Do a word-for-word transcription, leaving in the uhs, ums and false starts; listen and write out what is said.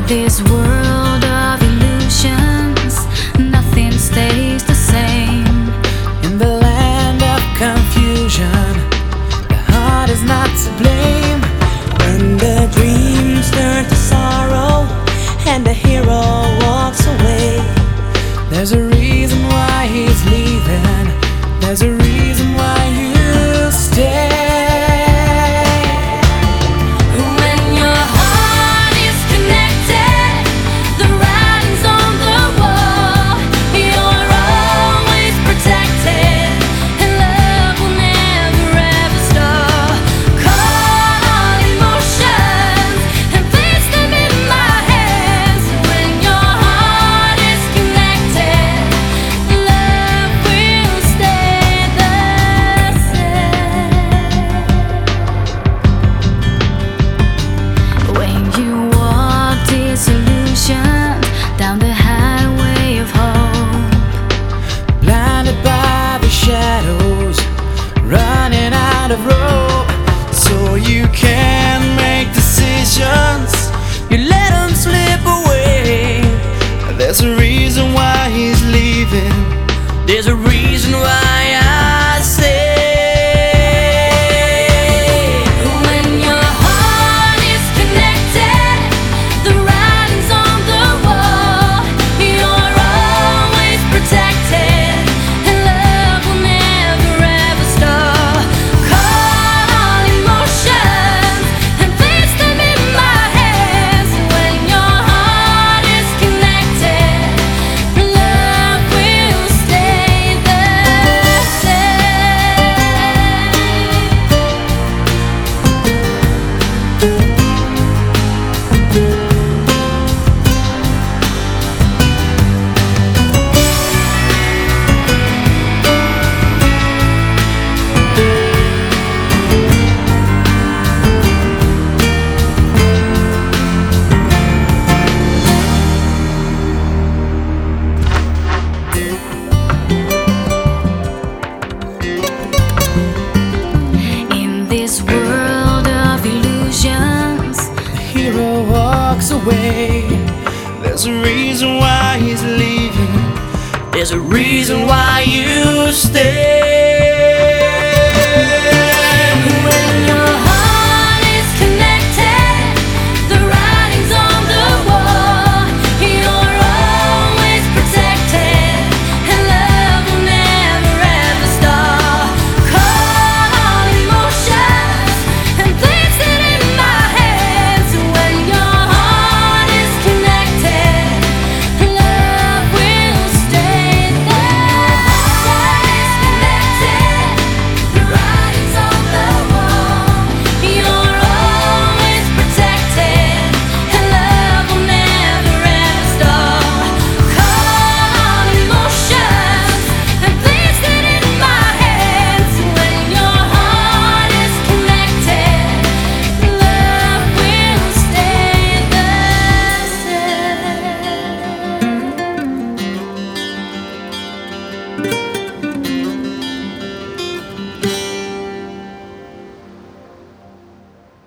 this world of illusions, nothing stays the same. In the land of confusion, the heart is not to blame. When the dreams turn to sorrow and the hero walks away, there's a reason why he's leaving. There's a reason why you stay. Running out of rope, so you can make decisions. You let them slip away. There's a reason why he's leaving. There's a reason why I say. This world of illusions, the hero walks away. There's a reason why he's leaving. There's a reason why you stay.